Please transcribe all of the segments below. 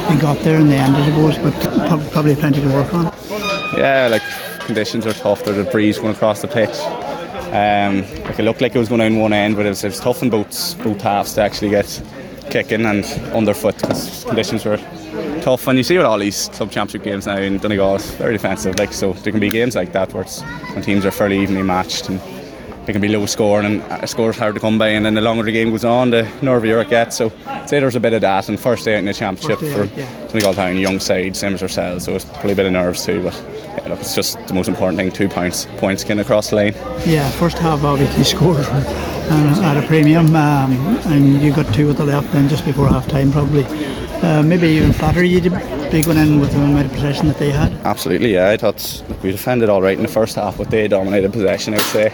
we got there in the end, I suppose, but probably plenty to work on. Yeah, like conditions are tough. There's a breeze going across the pitch. Like it looked like it was going down one end, but it was tough in both halves to actually get kicking and underfoot because conditions were tough. And you see with all these club championship games now in Donegal, it's very defensive. Like, so there can be games like that where when teams are fairly evenly matched and they can be low scoring and a score's hard to come by, and then the longer the game goes on, the nervier it gets. So I'd say there's a bit of that. And first day out in the championship for Donegal Town, young side, same as ourselves, so it's probably a bit of nerves too. But yeah, look, it's just the most important thing: 2 points getting across the line. Yeah, first half obviously scored at a premium, and you got 2 with the left then just before half time probably. Maybe even flatter you to be going in with the amount of possession that they had. Absolutely, yeah. I thought we defended all right in the first half, but they dominated possession, I would say.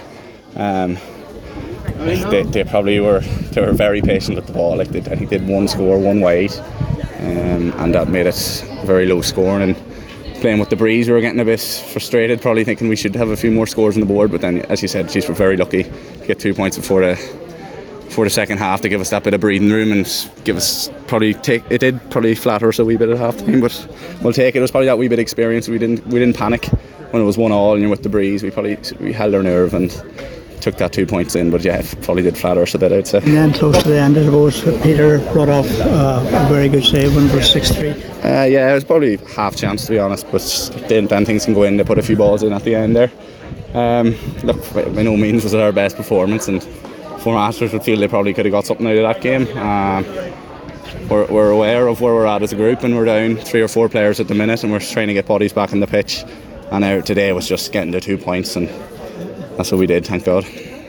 They probably were very patient with the ball. Like I think they had one score, one wide, and that made it very low scoring. And playing with the breeze, we were getting a bit frustrated, probably thinking we should have a few more scores on the board. But then, as you said, we're very lucky to get 2 points before the second half to give us that bit of breathing room and give us it did probably flatter us a wee bit at half time, but we'll take it. It was probably that wee bit of experience. We didn't panic when it was 1-1 and you're with the breeze. We held our nerve and took that 2 points in, but yeah, it probably did flatter us a bit, I'd say. And then close to the end, I suppose, Peter brought off a very good save, one for 6-3. Yeah, it was probably half chance, to be honest, but then things can go in. They put a few balls in at the end there. Look, by no means was it our best performance, and former Masters would feel they probably could have got something out of that game. We're aware of where we're at as a group, and we're down 3 or 4 players at the minute, and we're trying to get bodies back on the pitch. And today was just getting the 2 points, and that's what we did, thank God.